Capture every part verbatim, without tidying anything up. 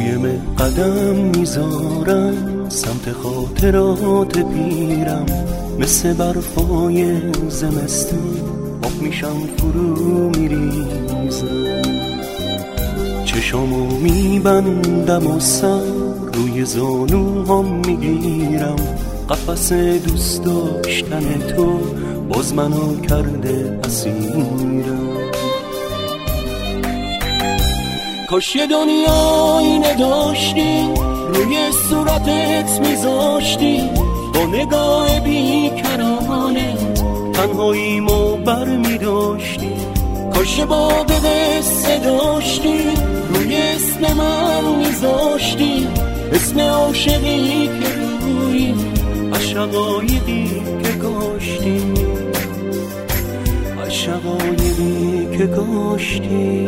توی من قدم میذارم، سمت خاطرات پیرم، مثل برفای زمستون آب میشم فرو میریزم. چشامو میبندم و سر روی زانوهام میگیرم، قفس دوست داشتن تو باز منو کرده اسیرم. کاش یه دنیا اینه داشتی، روی صورتت میذاشتی، با نگاه بیکرانت تنهاییمو بر میداشتی. کاش با قصه داشتی، روی اسم من میذاشتی، اسم عاشقی که روی از شقایقی که کاشتی، از شقایقی که کاشتی.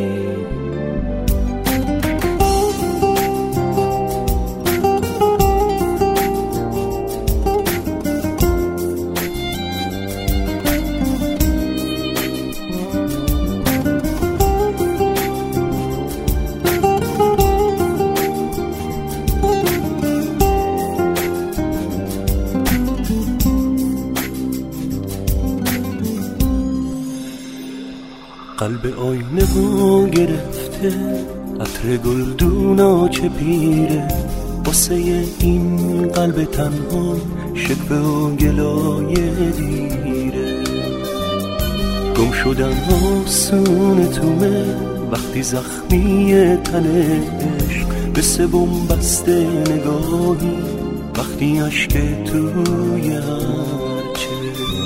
قلب آینه ها گرفته، عطر گلدونا چه پیره، واسه این قلب تنها شکوه و گلای دیره. گم شدن آسون تومه وقتی زخمی تنش، مثل بن‌بست نگاهی وقتی اشک توی هر چشم.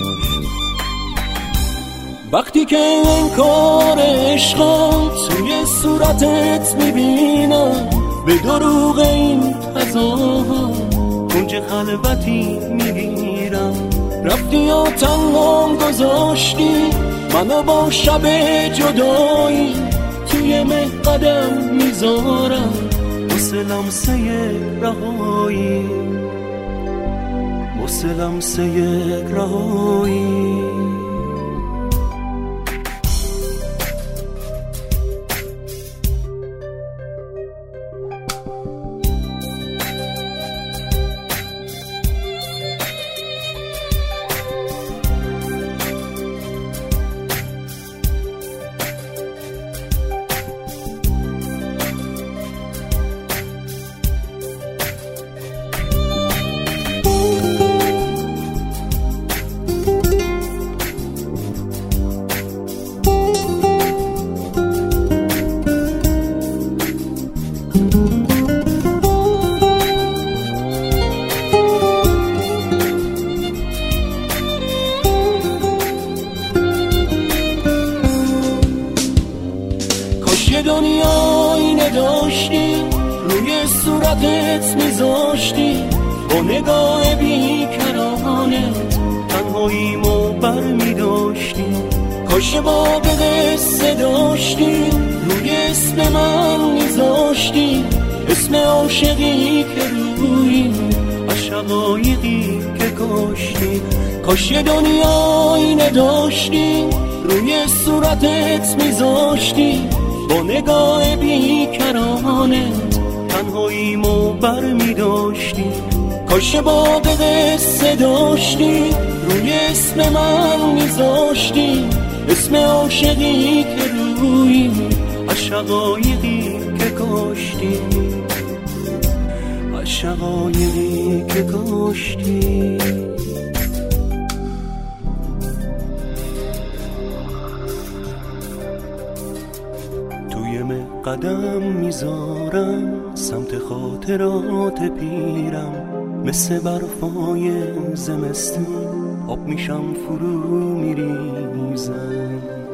وقتی که انکار عشقم توی صورتت میبینم، به دروغ این فضاها کنج خلوتی میگیرم. رفتی یا تنهام گذاشتی منو با شب جدایی، توی مه قدم میذارم واسه لمسه رهایی، واسه لمسه رهایی. یه دنیا اینه داشتی، روی صورتت میذاشتی، با نگاه بیکرانت تنهاییمو بر میداشتی. کاش با قصه داشتی، روی اسم من میذاشتی، اسم عاشقی که روی از شقایقی که کاشتی. کاش یه دنیا اینه داشتی، روی صورتت میذاشتی، با نگاه بیکرانت تنهاییمو بر میداشتی. کاش با قصه داشتی، روی اسم من میذاشتی، اسم عاشقی که روی از شقایقی که کاشتی، از شقایقی که کاشتی. قدم میذارم، سمت خاطرات پیرم، مثل برفای زمستون آب میشم فرو میریزم.